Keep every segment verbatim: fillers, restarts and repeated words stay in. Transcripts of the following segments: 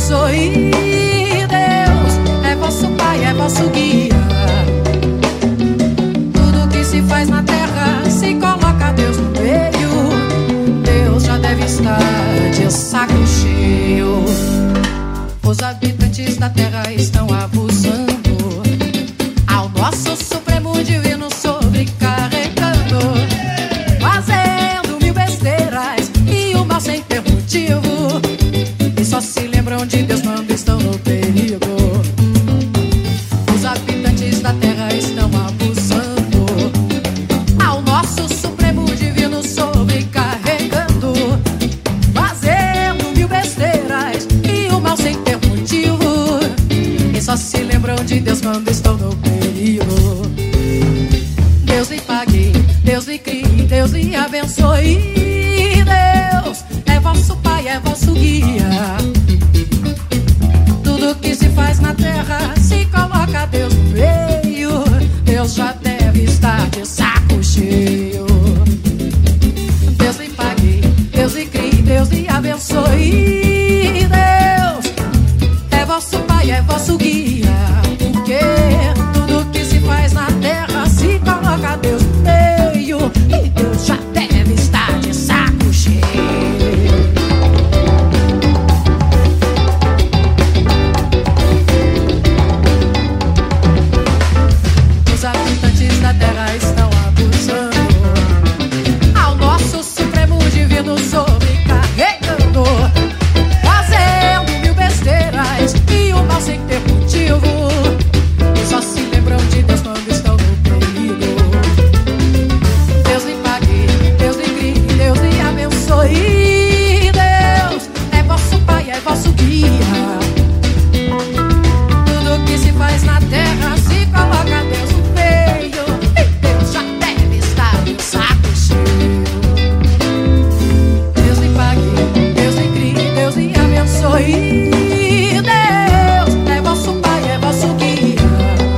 abençoe. Deus é vosso Pai, é vosso guia. Tudo que se faz na terra, se coloca Deus no meio. Deus já deve estar de saco cheio. Os habitantes da terra estão abusando ao nosso supremo divino, sobrecarregando, fazendo mil besteiras e o mal sem ter motivo. E só se lembram de Deus quando estão no perigo. Os habitantes da terra estão abusando ao nosso supremo divino, sobrecarregando, fazendo mil besteiras e o mal sem ter motivo. E só se lembram de Deus quando estão no perigo. Deus lhe pague, Deus lhe crie, Deus lhe abençoe. Deus é vosso Pai, é vosso guia. Tudo que se faz na terra, se coloca Deus no meio. Deus já deve estar de saco cheio. Deus lhe pague, Deus lhe crie, Deus lhe abençoe. Deus é vosso Pai, é vosso guia. Porque tudo que se faz na terra, se coloca Deus no meio. E Deus já deve estar de saco cheio. Os habitantes da terra estão abusando ao nosso supremo divino, sobrecarregando, fazendo mil besteiras e o mal sem ter motivo. E só se lembram de Deus quando estão no perigo. Deus lhe pague, Deus lhe crie, Deus lhe abençoe. Deus é vosso Pai, é vosso guia. Tudo que se faz na terra, se coloca Deus no meio. E Deus já deve estar de saco cheio. Deus lhe pague, Deus lhe crie, Deus lhe abençoe. Deus é vosso Pai, é vosso guia.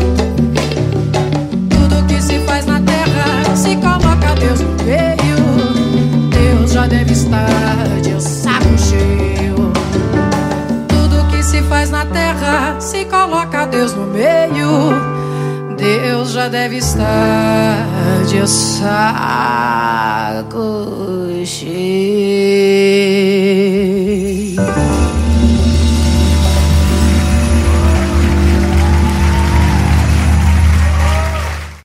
Tudo que se faz na terra, se coloca Deus no meio. Deus já deve estar de saco cheio. Tudo que se faz na terra, se coloca Deus no meio. Deus já deve estar de saco cheio.